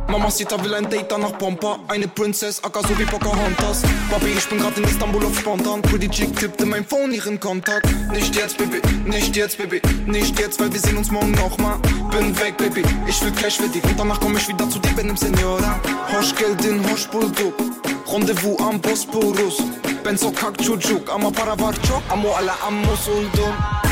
Mamacita will ein Date nach Pompa. Eine Princess, Akka so wie Pocahontas. Papi, ich bin grad in Istanbul auf spontan. Pretty Chick tippte mein Phone ihren Kontakt. Nicht jetzt, Baby, nicht jetzt, Baby, nicht jetzt, weil wir sehen uns morgen nochmal. Bin weg, Baby, ich will Cash für dich. Und danach komm ich wieder zu dir, benim Senora. Hoş geldin, hoş bulduk. Rendezvous am Bosporus. Ben sokak çocuk ama para var çok. Amo ala ammo soldum.